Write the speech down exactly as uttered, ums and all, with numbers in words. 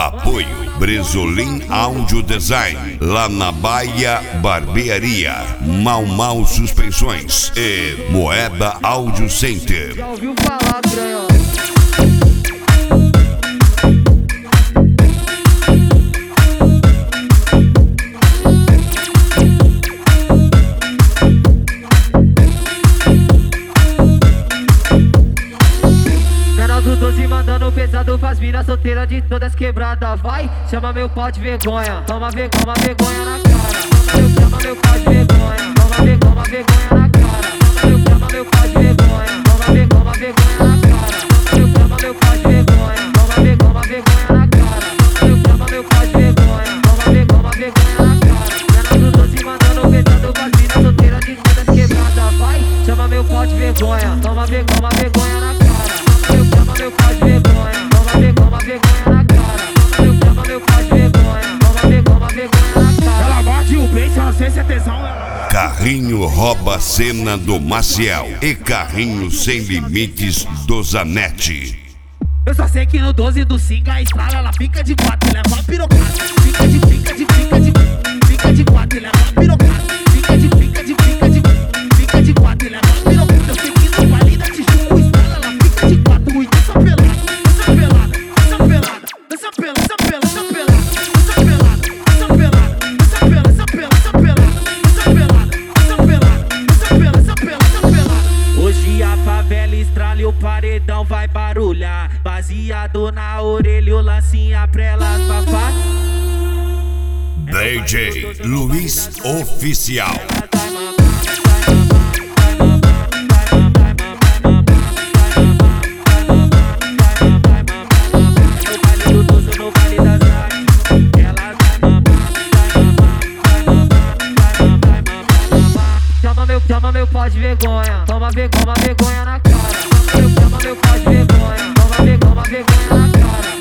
Apoio Bresolim Audio Design, lá na Baia Barbearia, Mau Mau Suspensões e Moeda Audio Center. Já ouviu falar, Branhão? doze mandando pesado, faz mina solteira de todas quebradas. Vai, chama meu pau de vergonha. Toma, ve toma vergonha na cara. Chama meu pau de vergonha. Toma, ve toma vergonha na cara. Chama meu pau de vergonha. Toma, ve toma vergonha na cara. Chama meu pau de vergonha. Toma, ve toma vergonha na cara. Chama meu pau de vergonha. Toma, ve toma vergonha na cara. Menor do doze mandando pesado, faz mina solteira de todas quebradas. Vai, chama meu pau de vergonha. Toma, ve toma vergonha na cara. Chama meu pau de vergonha, toma ver como a vergonha na cara. Chama meu pau de vergonha, toma ver como a vergonha na cara. Ela morde o beijo, não sei se é tesão, ela... Carrinho rouba a cena do Maciel e Carrinho Sem Limites do Zanetti. Eu só sei que no doze do Singa a estrala, ela fica de quatro e leva a pirocada. Fica de, fica de, fica de, fica de quatro e leva a pirocada. Fica de, fica de, fica de, fica de quatro e leva a pirocada. Eu sei que no baile da Tijuca o estrala, ela fica de quatro e dança pelada, dança pelada, dança pelada, dança pelada, dança pelada, dança pelada, dança pelada, dança pelada, dança pelada, dança pelada, dança pelada, dança pelada, dança pelada, dança pelada. Hoje a favela estrala e o paredão vai barulhar. Baseado na orelha, o lancinha pra elas papar. D J Luiz Oficial. Chama meu pau de vergonha, toma ver como a vergonha na cara. Chama meu pau de vergonha, toma ver como a vergonha na cara.